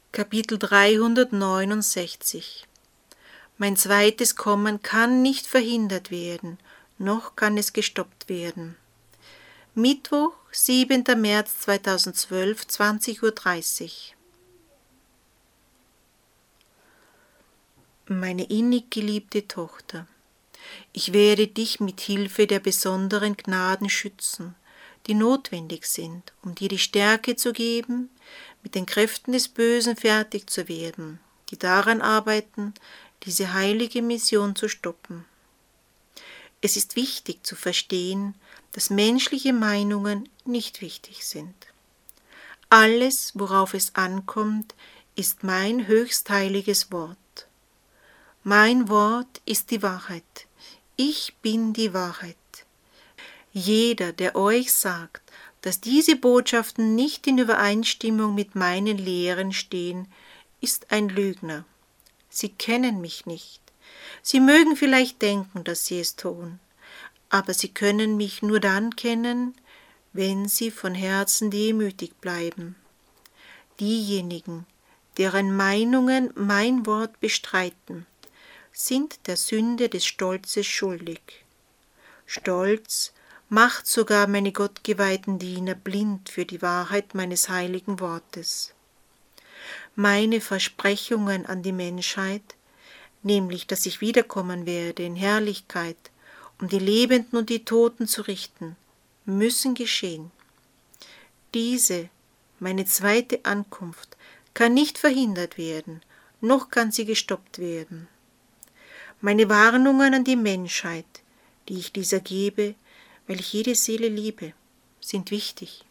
Kapitel 369. Mein zweites Kommen kann nicht verhindert werden, noch kann es gestoppt werden. Mittwoch, 7. März 2012, 20:30 Uhr. Meine innig geliebte Tochter, ich werde dich mit Hilfe der besonderen Gnaden schützen, die notwendig sind, um dir die Stärke zu geben, mit den Kräften des Bösen fertig zu werden, die daran arbeiten, diese heilige Mission zu stoppen. Es ist wichtig zu verstehen, dass menschliche Meinungen nicht wichtig sind. Alles, worauf es ankommt, ist mein höchstheiliges Wort. Mein Wort ist die Wahrheit. Ich bin die Wahrheit. Jeder, der euch sagt, dass diese Botschaften nicht in Übereinstimmung mit meinen Lehren stehen, ist ein Lügner. Sie kennen mich nicht. Sie mögen vielleicht denken, dass sie es tun, aber sie können mich nur dann kennen, wenn sie von Herzen demütig bleiben. Diejenigen, deren Meinungen mein Wort bestreiten, sind der Sünde des Stolzes schuldig. Stolz macht sogar meine gottgeweihten Diener blind für die Wahrheit meines heiligen Wortes. Meine Versprechungen an die Menschheit, nämlich, dass ich wiederkommen werde in Herrlichkeit, um die Lebenden und die Toten zu richten, müssen geschehen. Diese, meine zweite Ankunft, kann nicht verhindert werden, noch kann sie gestoppt werden. Meine Warnungen an die Menschheit, die ich dieser gebe, weil ich jede Seele liebe, sind wichtig.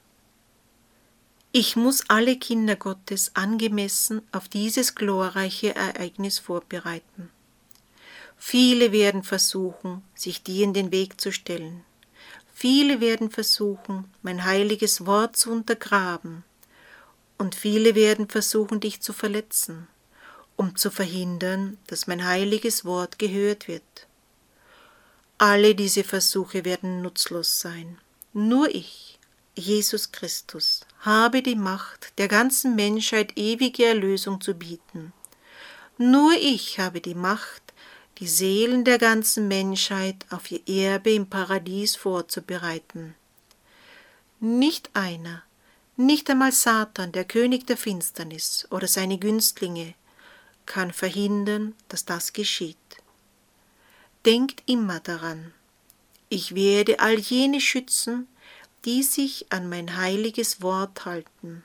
Ich muss alle Kinder Gottes angemessen auf dieses glorreiche Ereignis vorbereiten. Viele werden versuchen, sich dir in den Weg zu stellen. Viele werden versuchen, mein heiliges Wort zu untergraben. Und viele werden versuchen, dich zu verletzen, um zu verhindern, dass mein heiliges Wort gehört wird. Alle diese Versuche werden nutzlos sein. Nur ich, Jesus Christus, habe die Macht, der ganzen Menschheit ewige Erlösung zu bieten. Nur ich habe die Macht, die Seelen der ganzen Menschheit auf ihr Erbe im Paradies vorzubereiten. Nicht einer, nicht einmal Satan, der König der Finsternis oder seine Günstlinge, kann verhindern, dass das geschieht. Denkt immer daran, ich werde all jene schützen, die sich an mein heiliges Wort halten.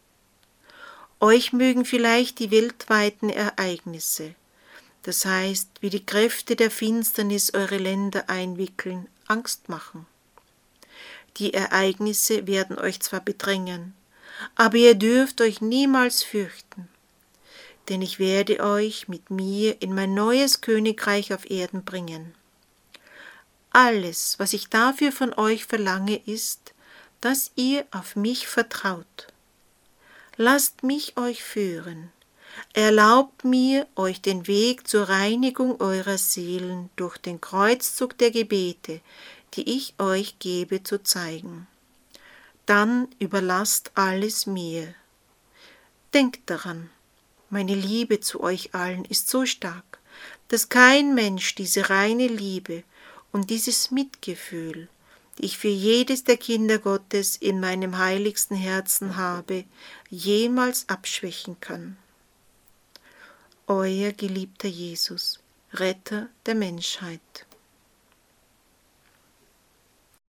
Euch mögen vielleicht die weltweiten Ereignisse, das heißt, wie die Kräfte der Finsternis eure Länder einwickeln, Angst machen. Die Ereignisse werden euch zwar bedrängen, aber ihr dürft euch niemals fürchten, denn ich werde euch mit mir in mein neues Königreich auf Erden bringen. Alles, was ich dafür von euch verlange, ist, dass ihr auf mich vertraut. Lasst mich euch führen. Erlaubt mir, euch den Weg zur Reinigung eurer Seelen durch den Kreuzzug der Gebete, die ich euch gebe, zu zeigen. Dann überlasst alles mir. Denkt daran, meine Liebe zu euch allen ist so stark, dass kein Mensch diese reine Liebe und dieses Mitgefühl, die ich für jedes der Kinder Gottes in meinem heiligsten Herzen habe, jemals abschwächen kann. Euer geliebter Jesus, Retter der Menschheit.